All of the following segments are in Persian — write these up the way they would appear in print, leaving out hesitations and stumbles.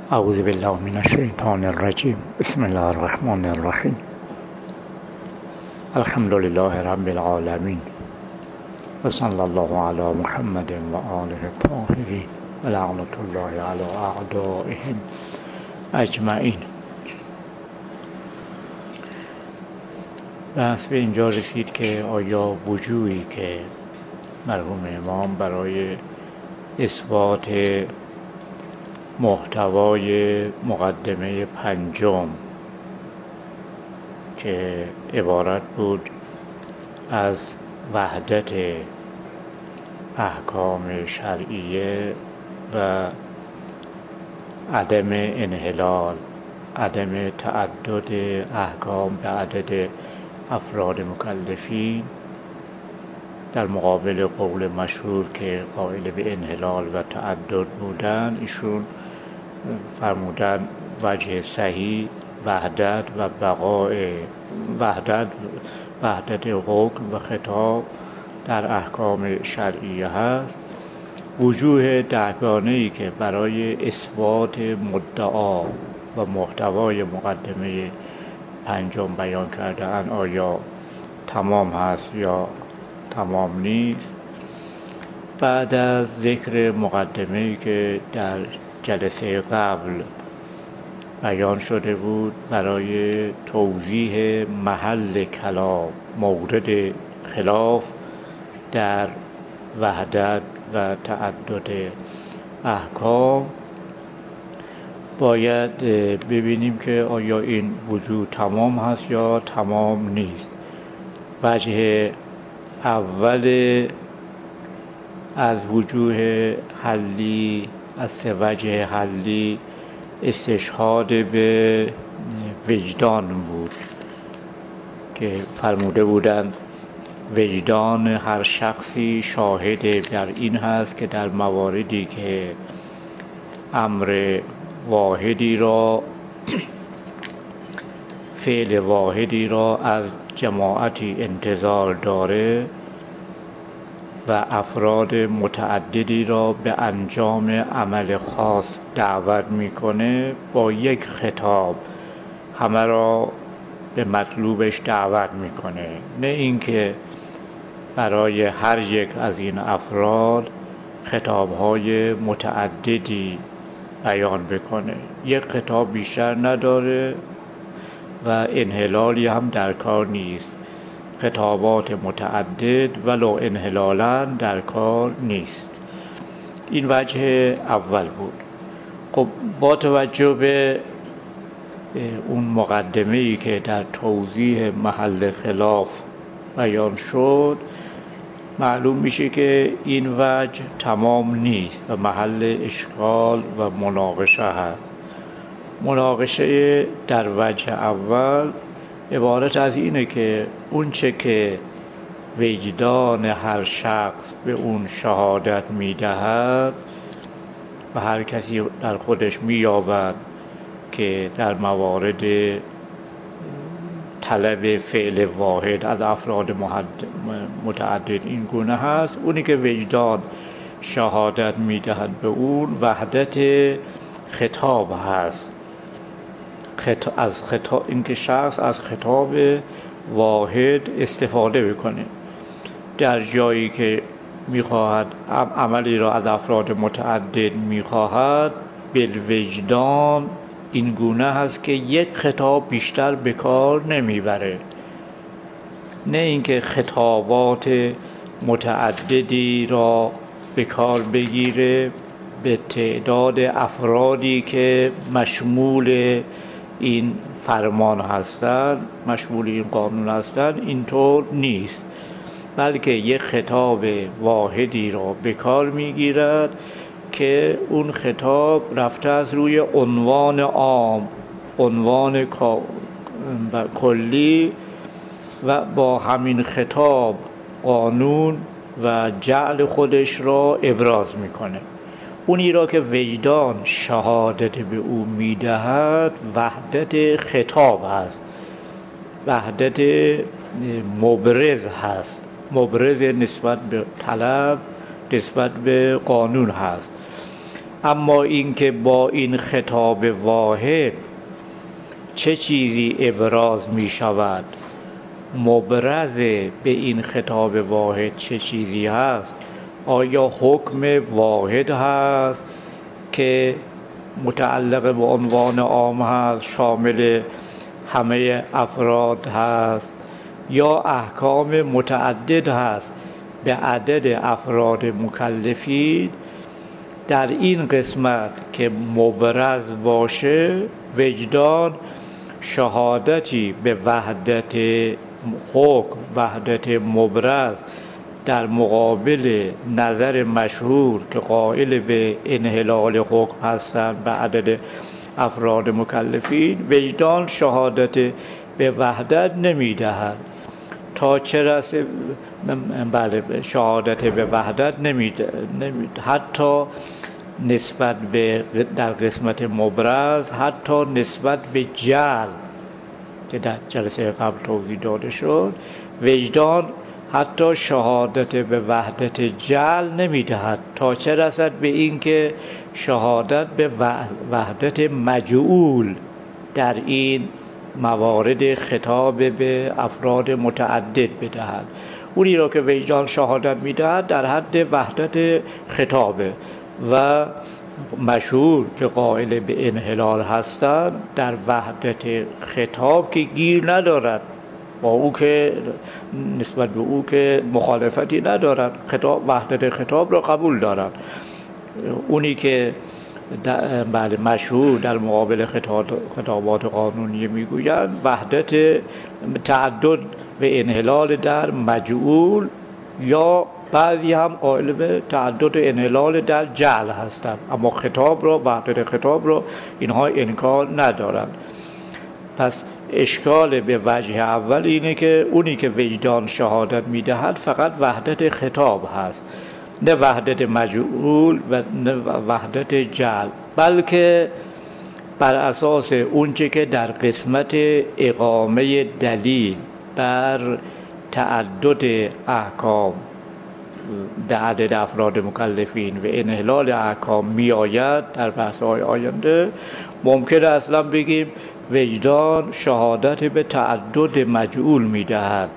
اعوذ بالله من الشیطان الرجیم. بسم الله الرحمن الرحیم. الحمد لله رب العالمین و صلی الله علی محمد و آله الطاهرین و لعنت الله علی اعدائهم اجمعین. بحث به اینجا رسید که آیا وجوهی که مرحوم امام برای اثبات محتوای مقدمه پنجم که عبارت بود از وحدت احکام شرعیه و عدم انحلال، عدم تعدد احکام به عدد افراد مکلفین، در مقابل قول مشهور که قائل به انحلال و تعدد بودن، ایشون فرمودن وجه صحیح وحدت و بقای وحدت حکم و خطاب در احکام شرعیه هست. وجوه دهگانه‌ای که برای اثبات مدعا و محتوای مقدمه پنجم بیان کرده‌اند آیا تمام هست یا تمام نیست. بعد از ذکر مقدمه‌ای که در جلسه قبل بیان شده بود برای توضیح محل کلام، مورد خلاف در وحدت و تعدد احکام، باید ببینیم که آیا این وجود تمام هست یا تمام نیست. وجه اول از وجوه حلی، از سه وجه حلی، استشهاد به وجدان بود که فرموده بودند وجدان هر شخصی شاهد بر این هست که در مواردی که امر واحدی را فعل واحدی را از جماعتی انتظار داره و افراد متعددی را به انجام عمل خاص دعوت میکنه، با یک خطاب همه را به مطلوبش دعوت میکنه، نه اینکه برای هر یک از این افراد خطابهای متعددی بیان بکنه. یک خطاب بیشتر نداره و انحلالی هم در کار نیست. خطابات متعدد ولو انحلالاً در کار نیست. این وجه اول بود. خب با توجه به اون مقدمه‌ای که در توضیح محل خلاف بیان شد، معلوم میشه که این وجه تمام نیست و محل اشکال و مناقشه هست. مناقشه در وجه اول عبارت از اینه که اون چه که وجدان هر شخص به اون شهادت میدهد و هر کسی در خودش مییابد که در موارد طلب فعل واحد از افراد متعدد این گونه هست، اونی که وجدان شهادت میدهد به اون وحدت خطاب هست. از خطاب، اینکه شخص از خطاب واحد استفاده بکنه در جایی که میخواهد عملی را از افراد متعدد میخواهد، بالوجدان این گونه هست که یک خطاب بیشتر به کار نمیبره، نه اینکه خطابات متعددی را به کار بگیره به تعداد افرادی که مشمول این فرمان هستند، مشمول این قانون هستند. اینطور نیست، بلکه یک خطاب واحدی را به کار میگیرد که اون خطاب رفته از روی عنوان عام، عنوان کلی، و با همین خطاب قانون و جعل خودش را ابراز میکنه. اونی را که وجدان شهادت به او میدهد وحدت خطاب هست، وحدت مبرز هست، مبرز نسبت به طلب، نسبت به قانون هست. اما اینکه با این خطاب واحد چه چیزی ابراز می شود، مبرز به این خطاب واحد چه چیزی هست، آیا حکم واحد هست که متعلق به عنوان عام هست، شامل همه افراد هست، یا احکام متعدد هست به عدد افراد مکلفین؟ در این قسمت که مبرز باشه، وجدان شهادتی به وحدت حکم، وحدت مبرز در مقابل نظر مشهور که قائل به انحلال حکم هستند به عدد افراد مکلفین، وجدان شهادت به وحدت نمیدهد. تا چه رسه بله شهادت به وحدت نمیده، حتی نسبت به در قسمت مبرز، حتی نسبت به جعل که در جلسه قبل توضیح داده شد، وجدان حتی شهادت به وحدت جعل نمیدهد. تا چه رسد به این که شهادت به وحدت مجعول در این موارد خطاب به افراد متعدد بدهد. اونی را که وجدان شهادت میدهد در حد وحدت خطابه و مشهور که قائل به انحلال هستند در وحدت خطاب که گیر ندارد، با او که نسبت به او که مخالفتی ندارد، خطاب وحدت خطاب را قبول دارد. اونی که بله مشهور در مقابل خطابات قانونی میگویند وحدت تعدد و انحلال در مجعول، یا بعضی هم قائل به تعدد و انحلال در جعل هستند، اما خطاب را، وحدت خطاب را اینها انکار ندارند. پس اشکال به وجه اول اینه که اونی که وجدان شهادت میدهد فقط وحدت خطاب هست، نه وحدت مجعول و نه وحدت جعل، بلکه بر اساس اونچه که در قسمت اقامه دلیل بر تعدد احکام به عدد افراد مکلفین و انحلال احکام می آید در بحث‌های آینده، ممکن اصلا بگیم وجدان شهادت به تعدد مجعول می دهد،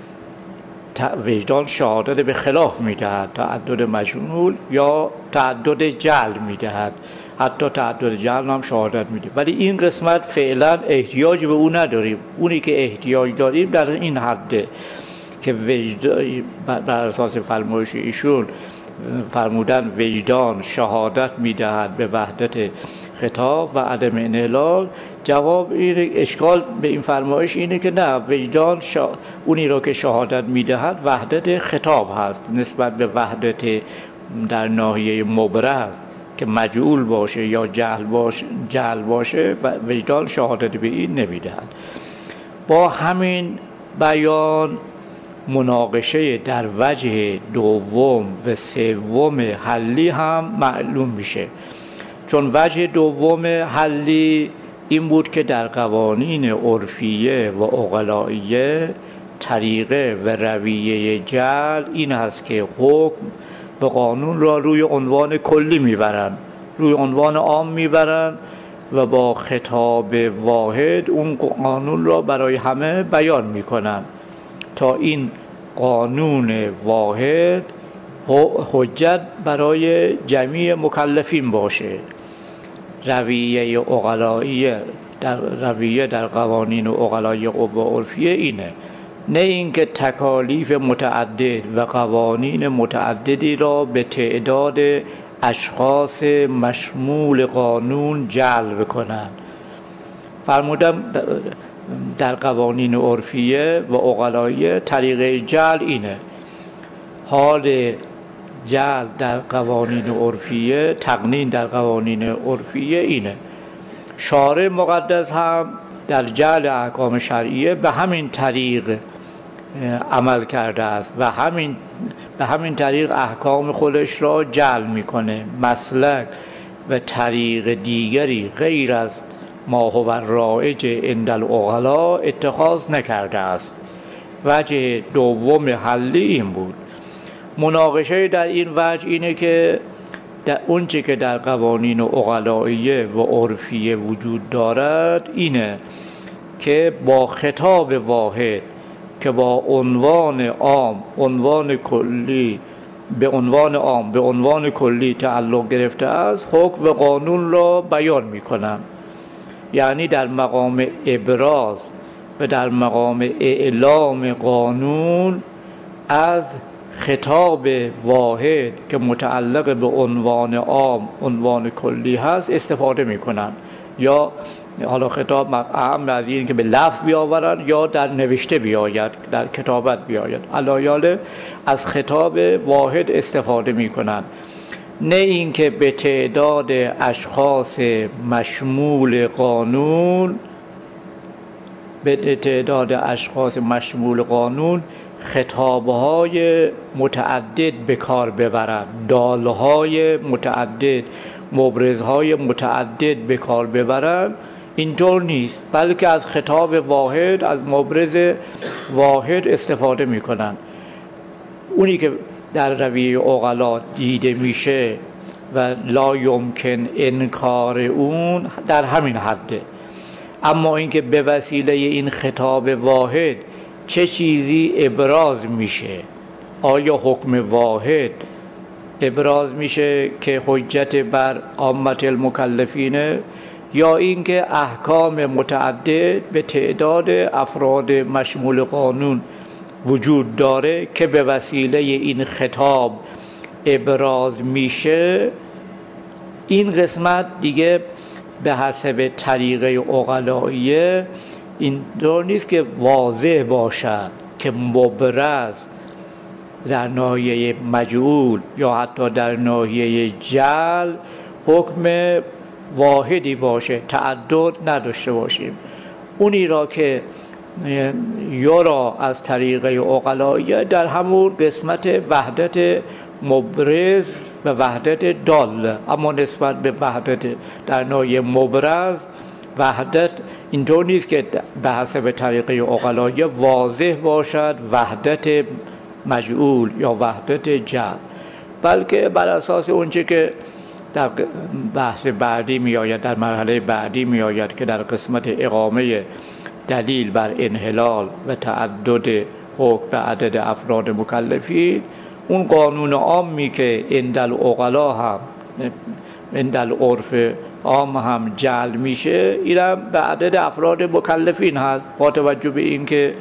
وجدان شهادت به خلاف می دهد، تعدد مجعول یا تعدد جعل می دهد، حتی تعدد جعل هم شهادت می دهد. ولی این قسمت فعلا احتیاج به اون نداریم. اونی که احتیاج داریم در این حده که بر اساس فرمایش ایشون فرمودن وجدان شهادت میدهد به وحدت خطاب و عدم انحلال. جواب اینه، اشکال به این فرمایش اینه که نه، وجدان اونی را که شهادت میدهد وحدت خطاب هست نسبت به وحدت در ناحیه مبرز که مجعول باشه یا جعل باشه و وجدان شهادت به این نمیدهد. با همین بیان مناقشه در وجه دوم و سوم حلی هم معلوم میشه، چون وجه دوم حلی این بود که در قوانین عرفیه و عقلائیه طریقه و رویه جعل این هست که حکم و قانون را روی عنوان کلی میبرن، روی عنوان عام میبرن و با خطاب واحد اون قانون را برای همه بیان میکنن تا این قانون واحد حجت برای جمیع مکلفین باشه. رویه در قوانین عقلائیه و عرفیه اینه، نه اینکه تکالیف متعدد و قوانین متعددی را به تعداد اشخاص مشمول قانون جلب کنند. فرمودم در قوانین عرفیه و عقلائیه طریقه جعل اینه. حال جعل در قوانین عرفیه، تقنین در قوانین عرفیه اینه. شارع مقدس هم در جعل احکام شرعیه به همین طریق عمل کرده است و به همین طریق احکام خودش را جعل میکنه. مسلک و طریق دیگری غیر از ما هو الرایج عند العقلاء اتخاذ نکرده است. وجه دوم حلی این بود. مناقشه در این وجه اینه که در اونچه که در قوانین عقلائیه و عرفیه وجود دارد اینه که با خطاب واحد که با عنوان عام، عنوان کلی، به عنوان کلی تعلق گرفته است، حکم و قانون را بیان می‌کنند. یعنی در مقام ابراز و در مقام اعلام قانون از خطاب واحد که متعلق به عنوان عام، عنوان کلی هست استفاده می‌کنند. یا حالا خطاب اهم از این که به لفظ بیاورند یا در نوشته بیاید، در کتابت بیاید، علایاله از خطاب واحد استفاده می‌کنند، نه اینکه به تعداد اشخاص مشمول قانون خطاب‌های متعدد به کار ببرند، دالهای متعدد، مبرزهای متعدد به کار ببرند. اینطور نیست، بلکه از خطاب واحد، از مبرز واحد استفاده می‌کنند. اونی که در رویه عقلا دیده میشه و لا یمکن انکار اون در همین حده. اما اینکه به وسیله این خطاب واحد چه چیزی ابراز میشه، آیا حکم واحد ابراز میشه که حجت بر عامه المکلفینه، یا اینکه احکام متعدد به تعداد افراد مشمول قانون وجود داره که به وسیله این خطاب ابراز میشه. این قسمت دیگه به حسب طریقه عقلائیه اینطور نیست که واضح باشد که مبرز در ناحیه مجعول یا حتی در ناحیه جعل حکم واحدی باشه، تعدد نداشته باشیم. اونی را که یورا از طریقه عقلائیه در همون قسمت وحدت مبرز و وحدت دال، اما نسبت به وحدت در ناحیه مبرز وحدت اینطور نیست که به حسب طریقه عقلائیه واضح باشد وحدت مجعول یا وحدت جعل، بلکه بر اساس اونچه که در بحث بعدی می آید، در مرحله بعدی می آید که در قسمت اقامه دلیل بر انحلال و تعدد حکم و عدد افراد مکلفین، اون قانون عامی که اندل عقلا هم اندل عرف عام هم جعل میشه، اینم به عدد افراد مکلفین هست، با توجه به این که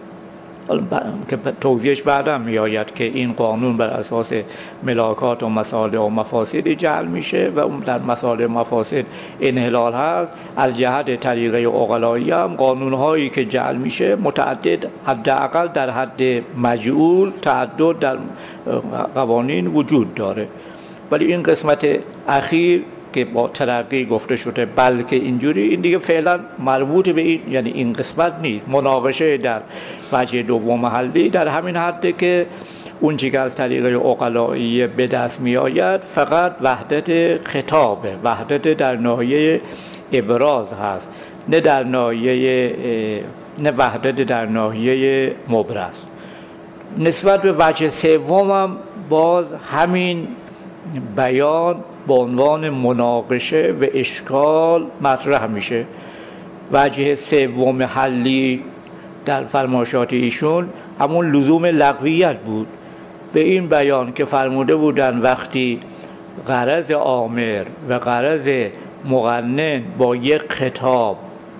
توضیحش بعدا می آید که این قانون بر اساس ملاکات و مصالح و مفاسد جعل میشه و اون در مصالح و مفاسد انحلال هست. از جهت طریقه عقلایی هم قانون هایی که جعل میشه متعدد، حداقل در حد مجعول تعدد در قوانین وجود داره. ولی این قسمت اخیر که با ترقی گفته شده بلکه اینجوری، این دیگه فعلا مربوط به این، یعنی این قسمت نیست. مناقشه در وجه دوم حلی در همین حده که اون چیزی که از طریق عقلائیه به دست می آید فقط وحدت خطابه، وحدت در ناحیه ابراز هست، نه در ناحیه نه وحدت در ناحیه مبرز. نسبت به وجه سوم هم باز همین بیان به عنوان مناقشه و اشکال مطرح میشه. وجه سوم حلی در فرمایشات ایشون همون لزوم لغویت بود به این بیان که فرموده بودن وقتی غرض آمر و غرض مقنن با یک خطاب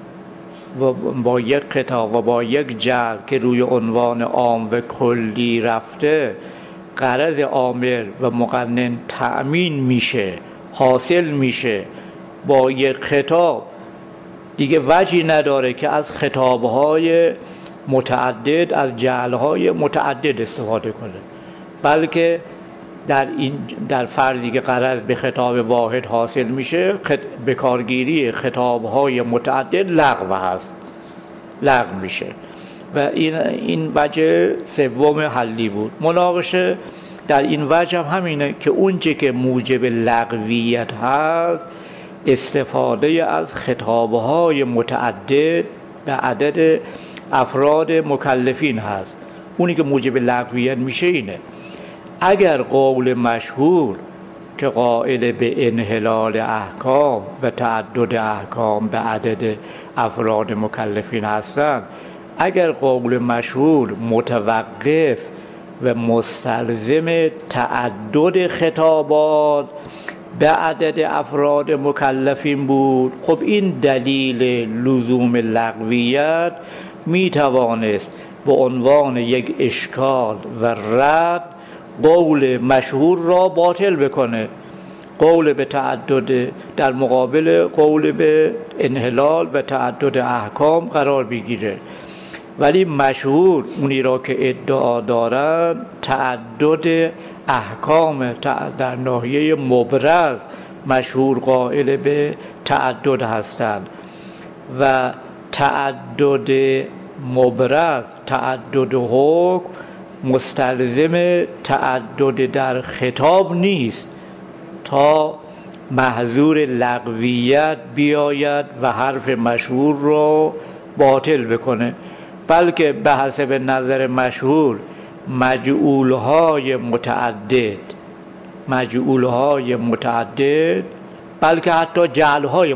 و با یک جعل که روی عنوان عام و کلی رفته، غرض آمر و مقنن تأمین میشه، حاصل میشه، با یک خطاب دیگه وجهی نداره که از خطابهای متعدد، از جعلهای متعدد استفاده کنه، بلکه در فرضی که غرض به خطاب واحد حاصل میشه، به کارگیری خطابهای متعدد لغو میشه. و این وجه سوم حلی بود. مناقشه در این وجه هم همینه که اونچه که موجب لغویت هست استفاده از خطابهای متعدد به عدد افراد مکلفین هست. اونی که موجب لغویت میشه اینه. اگر قول مشهور که قائل به انحلال احکام و تعدد احکام به عدد افراد مکلفین هستند، اگر قول مشهور متوقف و مستلزم تعدد خطابات به عدد افراد مکلفین بود، خب این دلیل لزوم لغویت می توانست به عنوان یک اشکال و رد قول مشهور را باطل بکنه، قول به تعدد در مقابل قول به انحلال و تعدد احکام قرار بگیره. ولی مشهور اونی را که ادعا دارند تعدد احکام در ناحیه مبرز مشهور قائل به تعدد هستند و تعدد مبرز، تعدد حکم مستلزم تعدد در خطاب نیست تا محظور لغویت بیاید و حرف مشهور رو باطل بکنه، بلکه به حسب نظر مشهور مجعولهای متعدد بلکه حتی جعلهای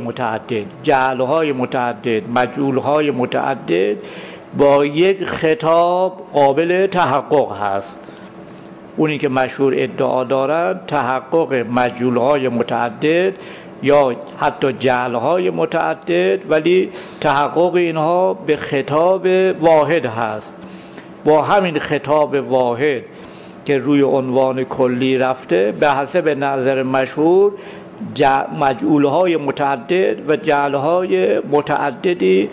متعدد مجعولهای متعدد با یک خطاب قابل تحقق هست. اونی که مشهور ادعا دارد تحقق مجعولهای متعدد یا حتی جعلهای متعدد، ولی تحقق اینها به خطاب واحد هست. با همین خطاب واحد که روی عنوان کلی رفته، به حسب نظر مشهور مجعولهای متعدد و جعلهای متعددی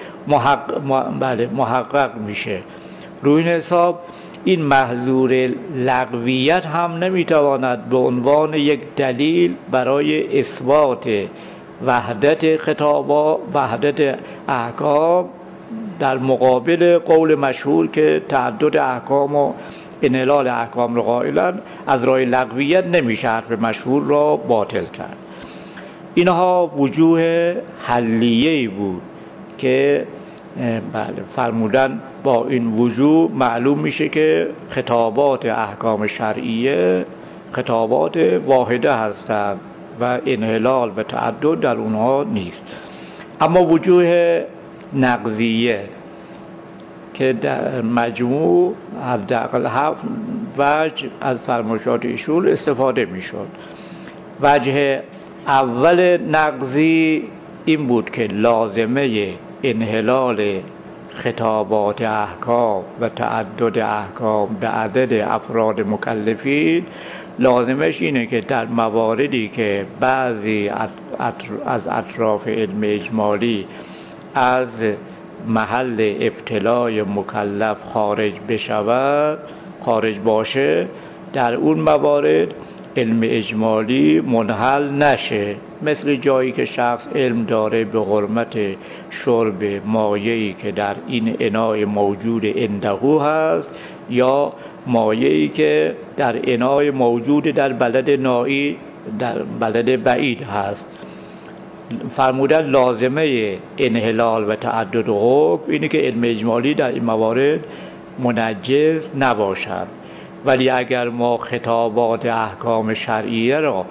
محقق میشه. روی این حساب این محظور لغویت هم نمیتواند به عنوان یک دلیل برای اثبات وحدت خطابات، وحدت احکام در مقابل قول مشهور که تعدد احکام و انحلال احکام را قائلن، از راه لغویت نمیشه حرف مشهور را باطل کرد. اینها وجوه حلیه‌ای بود که فرمودن با این وجوه معلوم میشه که خطابات احکام شرعیه خطابات واحده هستند و انحلال و تعدد در اونها نیست. اما وجوه نقضیه که در مجموع حداقل 7 وجه از فرمایشات ایشون استفاده میشد. وجه اول نقضی این بود که لازمه انحلال خطابات احکام و تعدد احکام به عدد افراد مکلفین لازمش اینه که در مواردی که بعضی از اطراف علم اجمالی از محل ابتلای مکلف خارج باشه، در اون موارد علم اجمالی منحل نشه. مثل جایی که شخص علم داره به حرمت شرب مایعی که در این اناء موجود عنده هست یا مایعی که در اناء موجود در بلد بعید هست. فرمودن لازمه انحلال و تعدد حکم اینه که علم اجمالی در این موارد منجز نباشد. ولی اگر ما خطابات احکام شرعیه را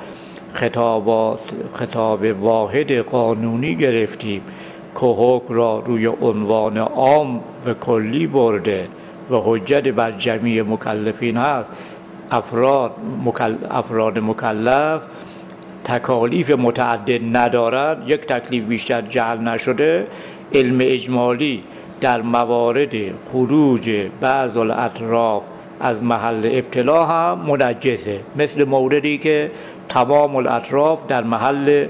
خطاب واحد قانونی گرفتیم که حکم را روی عنوان عام و کلی برده و حجت بر جمیع مکلفین هست، افراد مکلف تکالیف متعدد ندارند، یک تکلیف بیشتر جعل نشده، علم اجمالی در موارد خروج بعض الاطراف از محل ابتلا هم منجزه. مثل موردی که تمام الاطراف در محل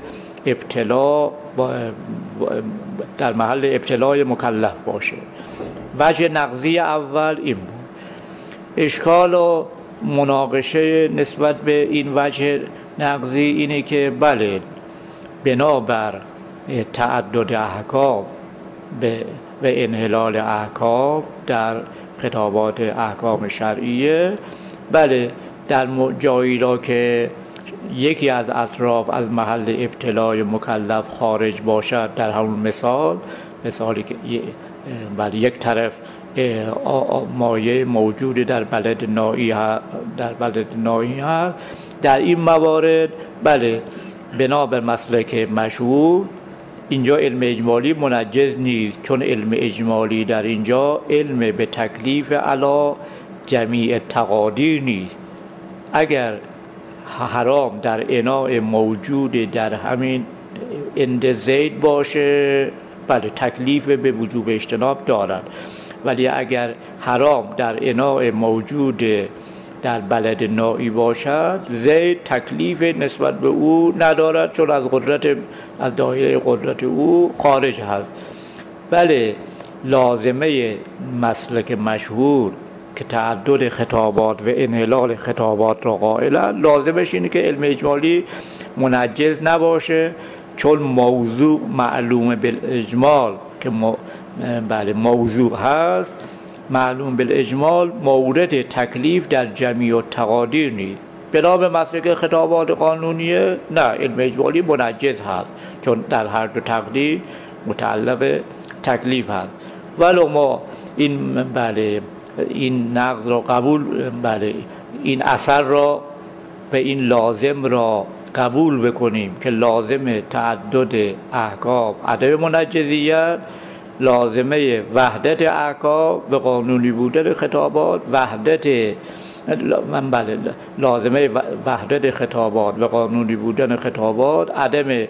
ابتلای مکلف باشه. وجه نقضی اول این بود. اشکال و مناقشه نسبت به این وجه نقضی اینه که بله، بنابر تعدد احکام و انحلال احکام در خطابات احکام شرعیه، بله در جایی را که یکی از اطراف از محل ابتلای مکلف خارج باشد، در همون مثالی که بله یک طرف مایه موجود در بلد نائی هست، در این موارد بله بنا بر مسلک مشهور اینجا علم اجمالی منجز نیست، چون علم اجمالی در اینجا علم به تکلیف علی جمیع تقادیر نیست. اگر حرام در اناء موجود در همین عند زید باشه بله تکلیف به وجوب اجتناب دارد، ولی اگر حرام در اناء موجود در بلد نائی باشد زید تکلیف نسبت به او ندارد، چون از دایره قدرت او خارج هست. بله لازمه مسلک مشهور که تعدد خطابات و انحلال خطابات را قائلند، لازمش اینه که علم اجمالی منجز نباشه، چون موضوع معلوم بالاجمال که بله موضوع هست، معلوم بالاجمال مورد تکلیف در جمیع التقادیر نیست. بنا به مسلک خطابات قانونیه نه، علم اجمالی منجز هست، چون در هر دو تقدیر متعلق تکلیف هست. ولو ما این نقض را قبول این اثر را و این لازم را قبول بکنیم که لازم تعدد احکام عدم منجزیت، لازمه وحدت احکام و قانونی بودن خطابات، لازمه وحدت خطابات و قانونی بودن خطابات عدم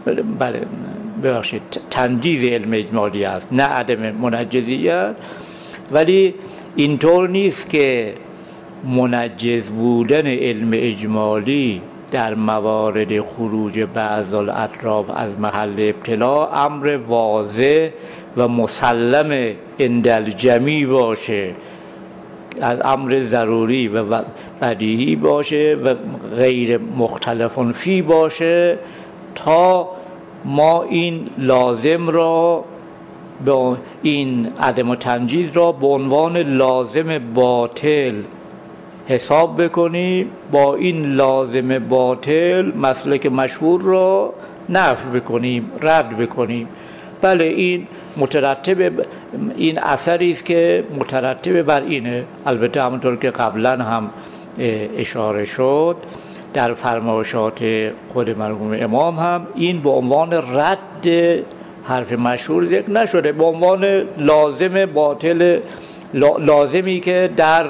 تنجیز علم اجمالی است، نه عدم منجزیت. ولی اینطور نیست که منجز بودن علم اجمالی در موارد خروج بعض الاطراف از محل ابتلا امر واضح و مسلم عند الجمیع باشه، از امر ضروری و بدیهی باشه و غیر مختلف فی باشه، تا ما این لازم را با این عدم تنجیز را به عنوان لازم باطل حساب بکنیم، با این لازم باطل مسلک مشهور را نفی بکنیم، رد بکنیم. بله این این اثری است که مترتب بر اینه. البته همونطور که قبلا هم اشاره شد در فرمایشات خود مرحوم امام هم این به عنوان رد حرف مشهور ذکر نشده، به عنوان لازم باطل، لازمی که در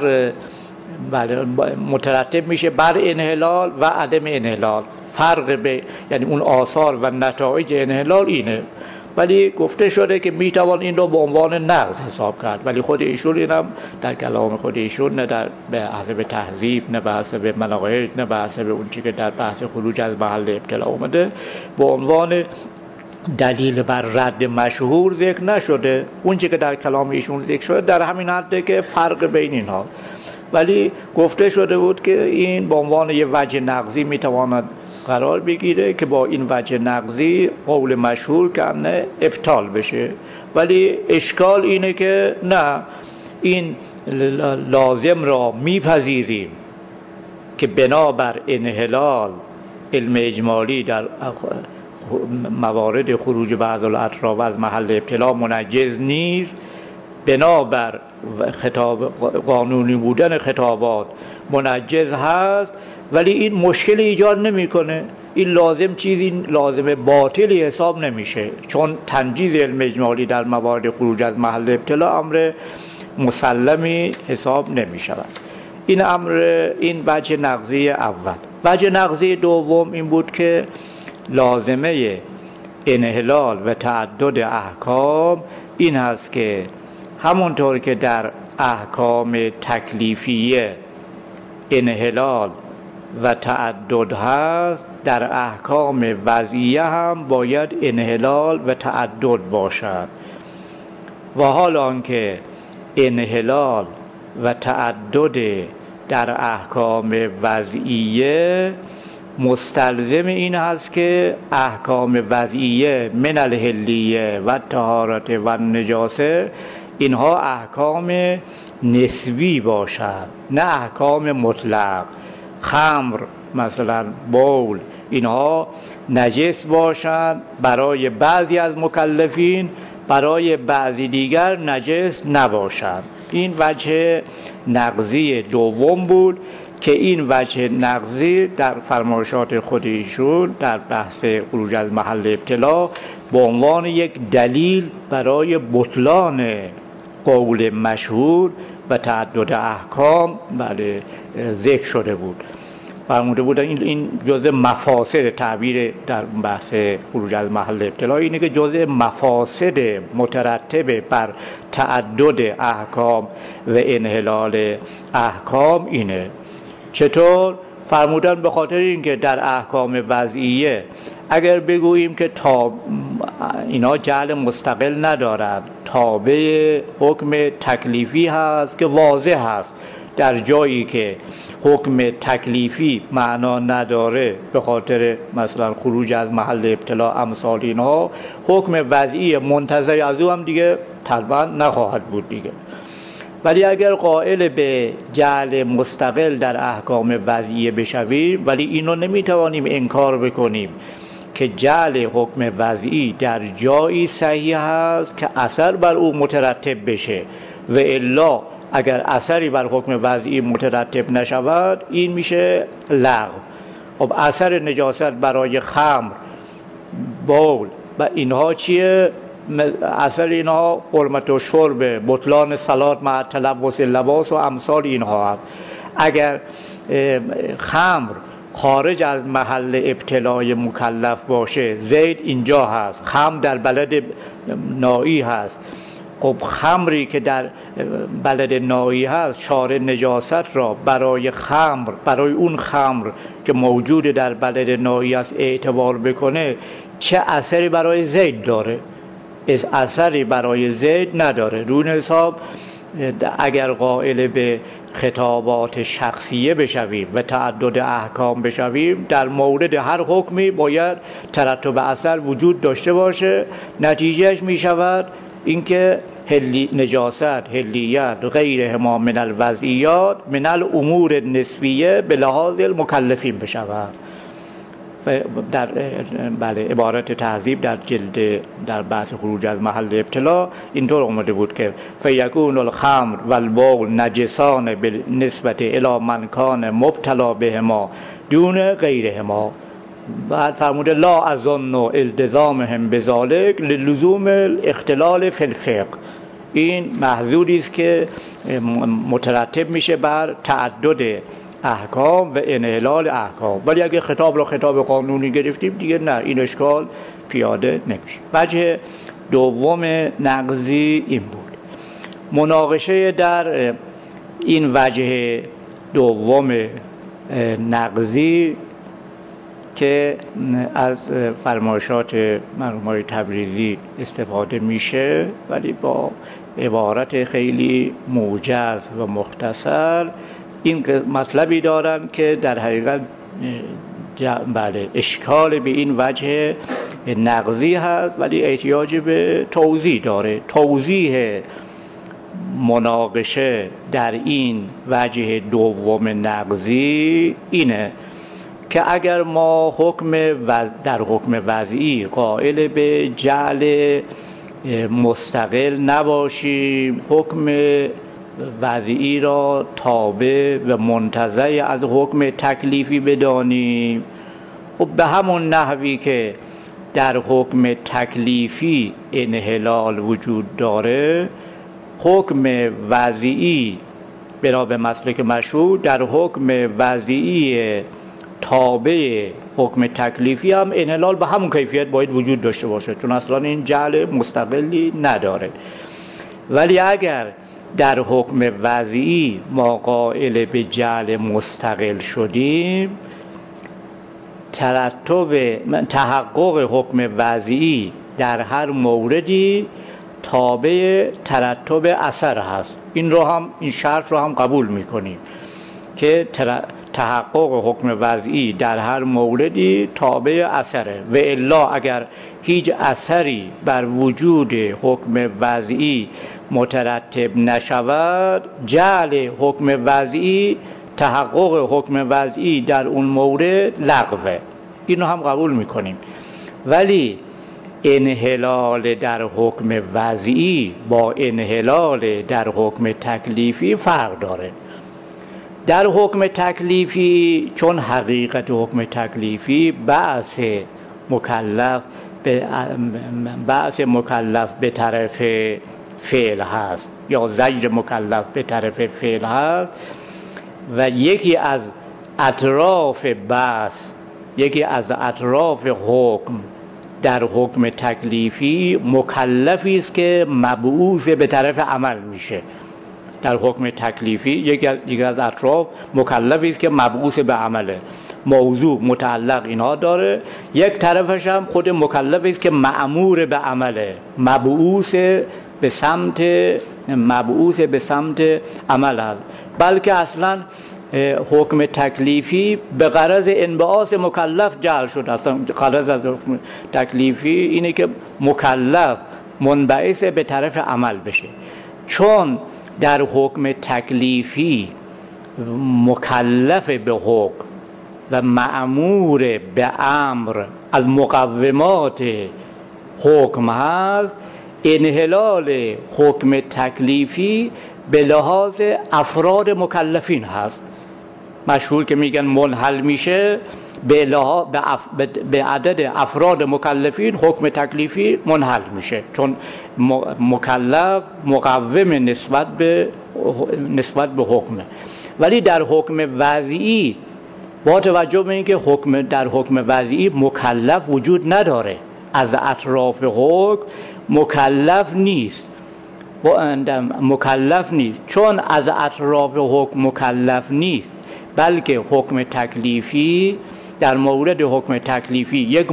مترتب میشه بر انحلال و عدم انحلال. فرق یعنی اون آثار و نتایج انحلال اینه، ولی گفته شده که میتوان این رو به عنوان نقض حساب کرد. ولی خود ایشون اینم در کلام خود ایشون نه به حسب تهذیب، نه به حسب مناقش، نه به حسب اون چی که در بحث خروج از محل ابتلا اومده به عنوان دلیل بر رد مشهور ذکر نشده. اون چی که در کلام ایشون ذکر شده در همین حده که فرق بین اینها، ولی گفته شده بود که این به عنوان یه وجه نقضی میتواند قرار بگیره که با این وجه نقضی قول مشهور کنه ابطال بشه. ولی اشکال اینه که نه، این لازم را میپذیریم که بنابر انحلال علم اجمالی در موارد خروج بعض الاطراف از محل ابتلا منجز نیست، بنابر قانونی بودن خطابات منجز هست، ولی این مشکل ایجاد نمیکنه. این لازم چیزی لازم باطلی حساب نمیشه، چون تنجیز علم اجمالی در موارد خروج از محل ابتلا امر مسلمی حساب نمیشود. این وجه نقضی اول. وجه نقضی دوم این بود که لازمه انحلال و تعدد احکام این هست که همونطور که در احکام تکلیفیه انحلال و تعدد هست، در احکام وضعیه هم باید انحلال و تعدد باشد. و حال آنکه انحلال و تعدد در احکام وضعیه مستلزم این هست که احکام وضعیه من الحلیه و طهارت و نجاسه اینها احکام نسبی باشد، نه احکام مطلق. خمر مثلا بول اینها نجس باشند برای بعضی از مکلفین، برای بعضی دیگر نجس نباشند. این وجه نقضی دوم بود که این وجه نقضی در فرمایشات خود ایشون در بحث خروج از محل ابتلا به عنوان یک دلیل برای بطلان قول مشهور و تعدد احکام ذکر شده بود. فرموده بودن این جزء مفاسد، تعبیر در بحث خروج از محل ابتلا اینه که جزء مفاسد مترتب بر تعدد احکام و انحلال احکام اینه. چطور؟ فرمودن به خاطر اینکه در احکام وضعیه اگر بگوییم که اینا جعل مستقل ندارد، تابع حکم تکلیفی هست که واضح هست، در جایی که حکم تکلیفی معنا نداره به خاطر مثلا خروج از محل ابتلا امثال اینها، حکم وضعی منتظر از او هم دیگه طبعا نخواهد بود دیگه. ولی اگر قائل به جعل مستقل در احکام وضعیه بشویم، ولی اینو نمیتوانیم انکار بکنیم که جعل حکم وضعی در جایی صحیح هست که اثر بر او مترتب بشه، و الا اگر اثری بر حکم وضعی مترتب نشود این میشه لغو. خب اثر نجاست برای خمر، بول و اینها چیه؟ اثر اینها حرمت و شرب، بطلان صلات مع تلبس لباس و امثال اینها هست. اگر خمر خارج از محل ابتلای مکلف باشه، زید اینجا هست، خمر در بلد نایی هست، خب خمری که در بلد نایی هست شارع نجاست را برای خمر، برای اون خمر که موجود در بلد نایی است اعتبار بکنه، چه اثری برای زید داره؟ اثری برای زید نداره. رو حساب اگر قائل به خطابات شخصیه بشویم و تعدد احکام بشویم، در مورد هر حکمی باید ترتب اثر وجود داشته باشه. نتیجهش می شود اینکه نجاست، حلیت، غیرهما من الوضعیات من الامور نسبیه به لحاظ المکلفین بشود. در عبارت تهذیب در جلد در بحث خروج از محل ابتلا اینطور اومده بود که فیکون الخمر والبول نجسان بالنسبت الی من کان مبتلا بهما دون غیرهما. بعد فرموده لا اظن التزامهم بذلک للزوم الاختلال فی الفقه. این محذوری است که مترتب میشه بر تعدد احکام و انحلال احکام، ولی اگه خطاب را خطاب قانونی گرفتیم دیگه نه، این اشکال پیاده نمیشه. وجه دوم نقضی این بود. مناقشه در این وجه دوم نقضی که از فرمایشات مرحوم تبریزی استفاده میشه، ولی با عبارت خیلی موجز و مختصر، این مطلبی دارن که در حقیقت اشکال به این وجه نقضی هست، ولی احتیاج به توضیح داره. توضیح مناقشه در این وجه دوم نقضی اینه که اگر ما در حکم وضعی قائل به جعل مستقل نباشیم، حکم وضعی را تابع و منتزع از حکم تکلیفی بدانیم، خب به همون نحوی که در حکم تکلیفی انحلال وجود داره، حکم وضعی بنا به مسلک مشهور در حکم وضعی تابع حکم تکلیفی هم انحلال به همون کیفیت باید وجود داشته باشه، چون اصلا این جعل مستقلی نداره. ولی اگر در حکم وضعی ما قائل به جعل مستقل شدیم، تحقق حکم وضعی در هر موردی تابع ترتب اثر هست. این شرط رو هم قبول میکنیم که تحقق حکم وضعی در هر موردی تابع اثره، و الا اگر هیچ اثری بر وجود حکم وضعی مترتب نشود، جعل حکم وضعی تحقق حکم وضعی در اون مورد لغوه، اینو هم قبول میکنیم. ولی انحلال در حکم وضعی با انحلال در حکم تکلیفی فرق داره. در حکم تکلیفی چون حقیقت حکم تکلیفی بعث مکلف به طرف فعل هست یا زجر مکلف به طرف فعل هست و یکی از اطراف بعث، یکی از اطراف حکم در حکم تکلیفی مکلفی است که مبعوث به طرف عمل میشه. در حکم تکلیفی یکی از اطراف مکلفی است که مبعوث به عمله، موضوع متعلق اینا داره. یک طرفش هم خود مکلفی است که مأمور به عمله، مبعوث به سمت عمل هست. بلکه اصلا حکم تکلیفی به غرض انبعاث مکلف جعل شد. اصلا غرض از حکم تکلیفی اینه که مکلف منبعث به طرف عمل بشه. چون در حکم تکلیفی مکلف به حکم و مأمور به امر از مقومات حکم هست، انحلال حکم تکلیفی به لحاظ افراد مکلفین هست. مشهور که میگن منحل میشه به عدد افراد مکلفین، حکم تکلیفی منحل میشه چون مکلف مقوم نسبت به حکمه. ولی در حکم وضعی با توجه به اینکه در حکم وضعی مکلف وجود نداره، از اطراف حکم مکلف نیست، چون از اطراف حکم مکلف نیست، بلکه حکم تکلیفی در مورد حکم تکلیفی یک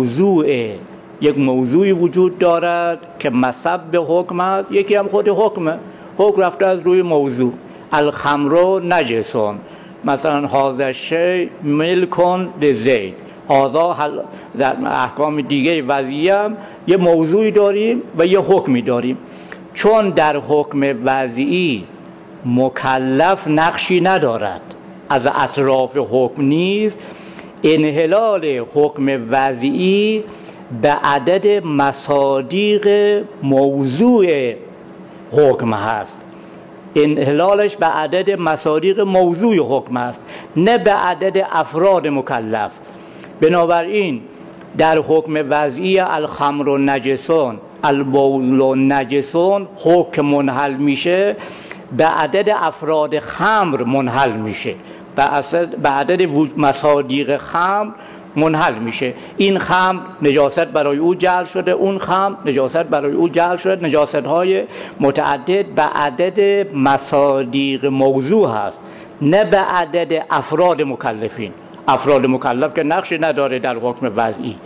موضوعی وجود دارد که مسبب به حکم است، یکی هم خود حکمه. حکم رفته از روی موضوع. الخمر نجسون، مثلا هذا شیء ملکن لزید، هذا در احکام دیگه وضعی هم یه موضوعی داریم و یه حکمی داریم. چون در حکم وضعی مکلف نقشی ندارد، از اطراف حکم نیست، انحلال حکم وضعی به عدد مصادیق موضوع حکم هست. انحلالش به عدد مصادیق موضوع حکم است، نه به عدد افراد مکلف. بنابراین در حکم وضعی الخمر نجسون، البول نجسون، حکم منحل میشه به عدد افراد خمر منحل میشه، به عدد مصادیق خمر منحل میشه. این خمر نجاست برای او جعل شده، اون خمر نجاست برای او جعل شده. نجاست های متعدد به عدد مصادیق موضوع هست، نه به عدد افراد مکلفین. افراد مکلف که نقشی نداره در حکم وضعی،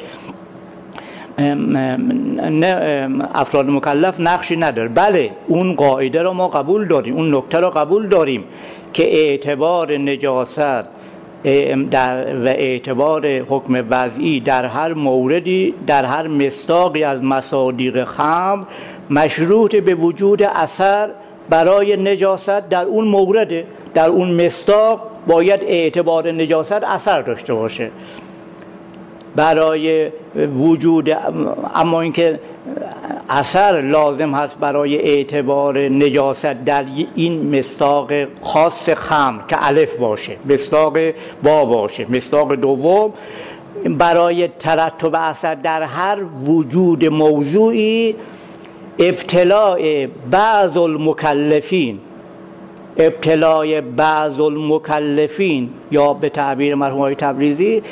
نه افراد مکلف نقشی نداره. بله اون قاعده رو ما قبول داریم، اون نکته رو قبول داریم که اعتبار نجاست و اعتبار حکم وضعی در هر موردی، در هر مصداقی از مصادیق خمر مشروط به وجود اثر برای نجاست در اون مورد، در اون مصداق باید اعتبار نجاست اثر داشته باشه برای وجود. اما اینکه اثر لازم هست برای اعتبار نجاست در این مصداق خاص خمر که الف باشه، مصداق با باشه، مصداق دوم برای ترتب اثر در هر وجود موضوعی ابتلاء بعض المکلفین یا به تعبیر مرحوم آقای تبریزی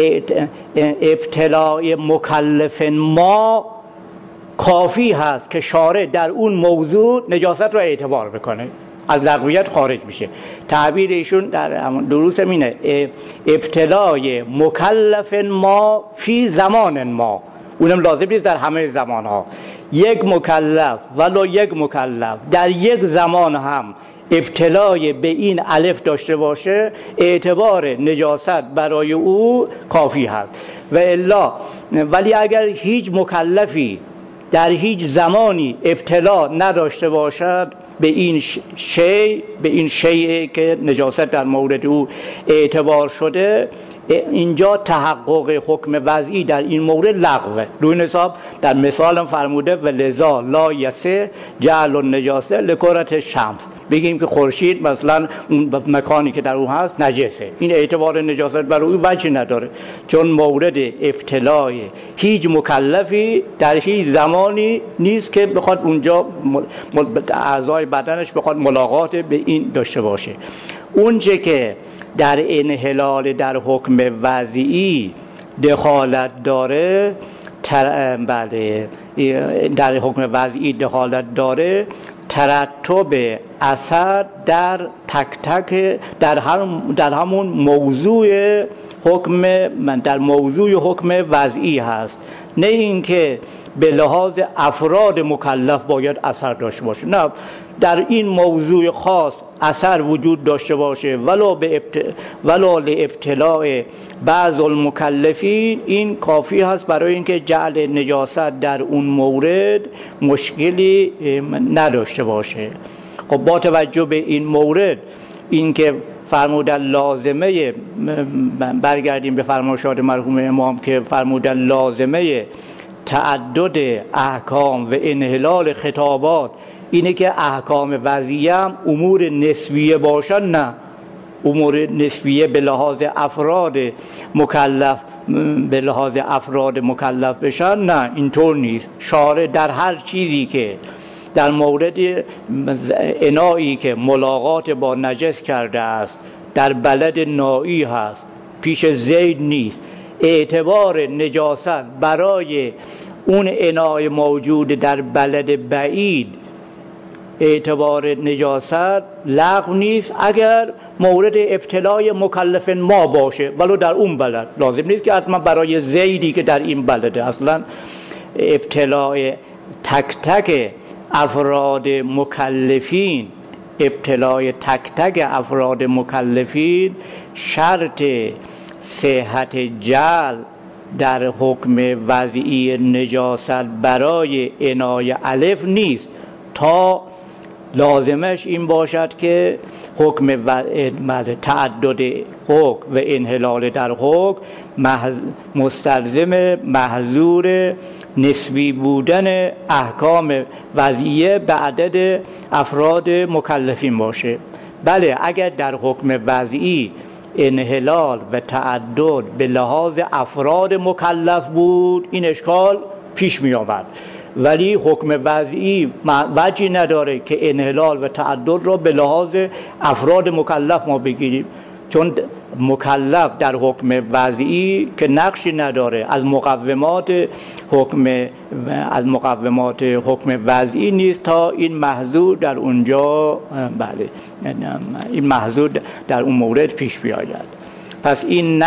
ابتلاء مکلف ما کافی هست که شارع در اون موضوع نجاست رو اعتبار بکنه، از لغویت خارج میشه. تعبیر ایشون در دروس اینه ابتلاء مکلف ما فی زمان ما، اونم لازم نیست در همه زمان ها. یک مکلف ولو یک مکلف در یک زمان هم ابتلای به این الف داشته باشه اعتبار نجاست برای او کافی هست. و الا ولی اگر هیچ مکلفی در هیچ زمانی ابتلا نداشته باشد، به این شیء که نجاست در مورد او اعتبار شده، اینجا تحقق حکم وضعی در این مورد لغوه. روی این حساب در مثال فرموده ولذا لا یصح جعل النجاسه لکرة الشمس، بگیم که خورشید مثلا اون مکانی که در اون هست نجسه، این اعتبار نجاست برای او وجه نداره، چون مورد ابتلای هیچ مکلفی در هیچ زمانی نیست که بخواد اونجا اعضای بدنش بخواد ملاقات به این داشته باشه. اونچه که در انحلال در حکم وضعی دخالت داره، بله، در حکم وضعی دخالت داره، ترتب اثر در تک تک در همون موضوع حکم، در موضوع حکم وضعی هست، نه اینکه به لحاظ افراد مکلف باید اثر داشته باشه. نه، در این موضوع خاص اثر وجود داشته باشه ولو لابتلاء بعض المکلفین، این کافی هست برای اینکه جعل نجاست در اون مورد مشکلی نداشته باشه. خب با توجه به این مورد، اینکه فرمودن لازمه، برگردیم به فرمایشات مرحوم امام که فرمودن لازمه تعدد احکام و انحلال خطابات اینه که احکام وضعیه هم امور نسبیه باشن. نه، امور نسبیه به لحاظ افراد مکلف بشن، نه، اینطور نیست. شارع در هر چیزی که در مورد انایی که ملاقات با نجس کرده است در بلد نائی هست، پیش زید نیست، اعتبار نجاست برای اون انای موجود در بلد بعید، اعتبار نجاست لغو نیست اگر مورد ابتلای مکلف ما باشه، ولو در اون بلد. لازم نیست که حتما برای زیدی که در این بلده. اصلا ابتلای تک تک افراد مکلفین، ابتلای تک تک افراد مکلفین شرط صحت جعل در حکم وضعی نجاست برای انای الف نیست، تا لازمش این باشد که حکم تعدد حکم و انحلال در حکم مستلزم محظور نسبی بودن احکام وضعیه به عدد افراد مکلفین باشه. بله، اگر در حکم وضعی انحلال و تعدد به لحاظ افراد مکلف بود، این اشکال پیش می آمد، ولی حکم وضعی وجهی نداره که انحلال و تعدد را به لحاظ افراد مکلف ما بگیریم، چون مکلف در حکم وضعی که نقشی نداره، از مقومات حکم وضعی نیست تا این محظور در اونجا، بله، این محظور در اون مورد پیش بیاید. پس این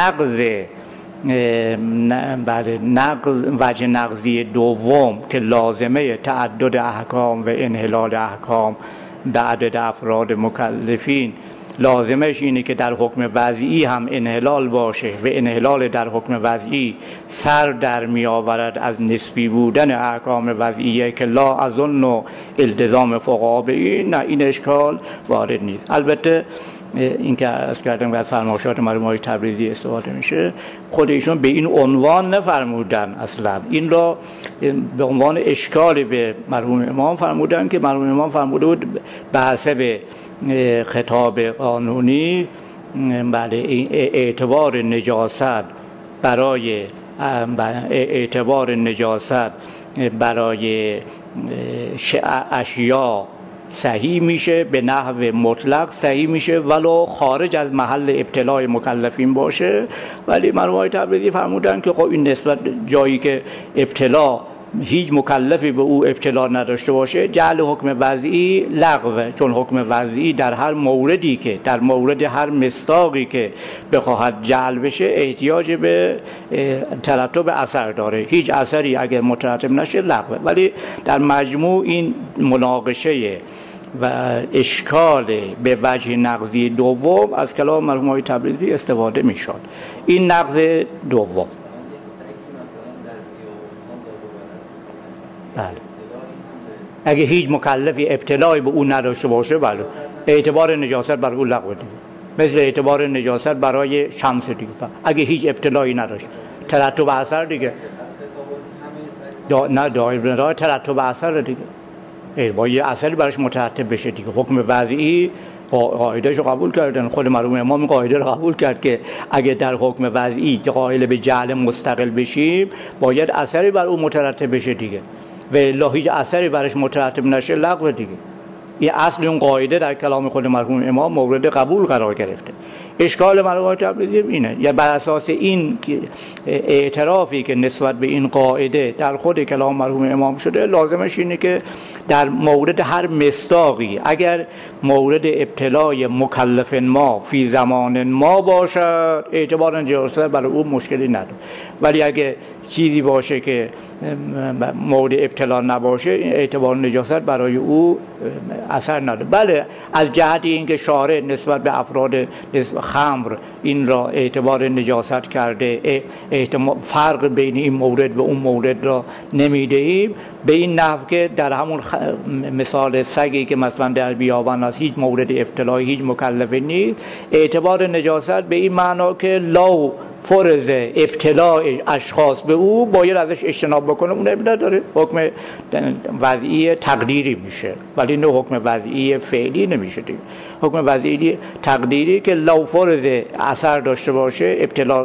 وجه نقضی دوم که لازمه تعدد احکام و انحلال احکام به عدد افراد مکلفین، لازمش اینه که در حکم وضعی هم انحلال باشه و انحلال در حکم وضعی سر در می آورد از نسبی بودن احکام وضعیه که لا اظن التزام فقها به این، نه، این اشکال وارد نیست. البته این که از کردم از فرمایشات مرحوم تبریزی استفاده میشه، خود ایشون به این عنوان نفرمودن، اصلا این را به عنوان اشکالی به مرحوم امام فرمودن که مرحوم امام فرموده بود به حسب خطاب قانونی، بله، اعتبار نجاست برای اشیاء صحیح میشه، به نحو مطلق صحیح میشه ولو خارج از محل ابتلای مکلفین باشه. ولی مرحوم تبریزی فرمودن که خب این نسبت جایی که ابتلا هیچ مکلفی به او ابتلا نداشته باشه، جعل حکم وضعی لغوه، چون حکم وضعی در هر موردی که در مورد هر مصداقی که بخواهد جعل بشه احتیاج به ترتب اثر داره، هیچ اثری اگر مترتب نشه لغوه. ولی در مجموع این مناقشه و اشکال به وجه نقضی دوم از کلام مرحوم تبریزی استفاده میشد. این نقض دوم. بله. اگه هیچ مکلفی ابتلایی به اون نداشته باشه بله اعتبار نجاست برای اون لغو دیگه، مثل اعتبار نجاست برای شمس دیگه. اگه هیچ ابتلایی نداشت ترتب اثر دیگه نه دائره ترتب اثر دیگه، با یه اثری براش مترتب بشه دیگه. حکم وضعی قاعدهشو قبول کردن، خود مرحوم امام قاعده رو قبول کرد که اگه در حکم وضعی قائل به جعل مستقل بشیم باید اثری بر اون مترتب بشه دیگه، و الا هیچ اثری براش مترتب نشه لغو دیگه. این اصل اون قاعده در کلام خود مرحوم امام مورد قبول قرار گرفته. اشکال مرحوم تبریزی اینه، یا بر اساس این اعترافی که نسبت به این قاعده در خود کلام مرحوم امام شده، لازمش اینه که در مورد هر مصداقی اگر مورد ابتلای مکلف ما فی زمان ما باشد اعتبار نجاست برای اون مشکلی نداره، ولی اگه چیزی باشه که مورد ابتلا نباشه اعتبار نجاست برای او اثر نداره. بله از جهت اینکه شارع نسبت به افراد خمر این را اعتبار نجاست کرده، فرق بین این مورد و اون مورد را نمیدهیم به این نحو که در همون مثال سگی که مثلا در بیابان است هیچ مورد ابتلایی هیچ مکلفی نیست، اعتبار نجاست به این معنا که لو فرض ابتلاع اشخاص به او باید ازش اجتناب بکنه، اون ابتلا داره، حکم وضعی تقدیری میشه، ولی نه حکم وضعی فعلی نمیشه دیگه. حکم وضعی تقدیری که لو فرض اثر داشته باشه، ابتلا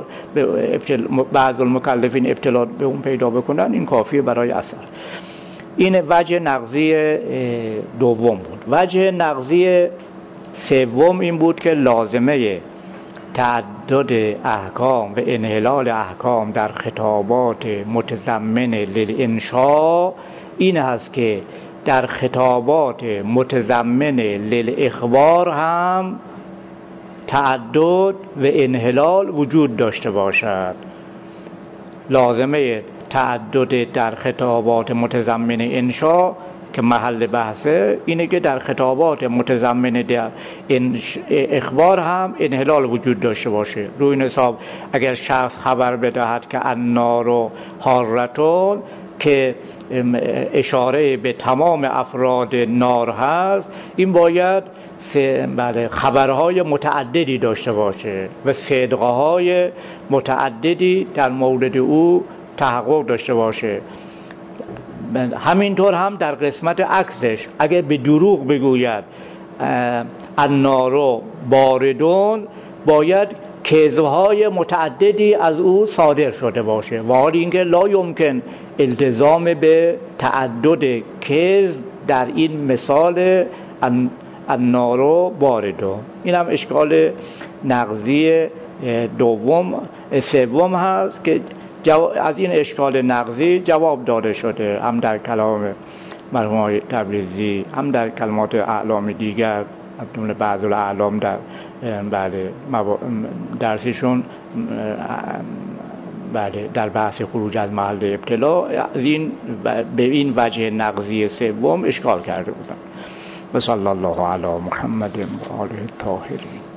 بعض المکلفین ابتلا به اون پیدا بکنن، این کافیه برای اثر. این وجه نقضی دوم بود. وجه نقضی سوم این بود که لازمه تعدد احکام و انحلال احکام در خطابات متضمن للانشاء این هست که در خطابات متضمن للاخبار هم تعدد و انحلال وجود داشته باشد. لازمه تعدد در خطابات متضمن انشاء که محل بحثه اینه که در خطابات متضمن در اخبار هم انحلال وجود داشته باشه. روی این حساب اگر شخص خبر بدهد که النار حارتون که اشاره به تمام افراد نار هست، این باید خبرهای متعددی داشته باشه و صدقه‌های متعددی در مورد او تحقق داشته باشه. همینطور هم در قسمت عکسش اگر به دروغ بگوید النار باردون باید کذب‌های متعددی از او صادر شده باشه، و حال اینکه لا یمکن التزام به تعدد کذب در این مثال النار باردون. این هم اشکال نقضی سوم هست که از این اشکال نقضی جواب داده شده، هم در کلام مرحوم تبریزی هم در کلمات اعلام دیگر، از جمله بعض الاعلام در درسشون در بحث خروج از محل ابتلا به این وجه نقضی سوم اشکال کرده بودن. و صلی الله علی محمد و آله الطاهرین.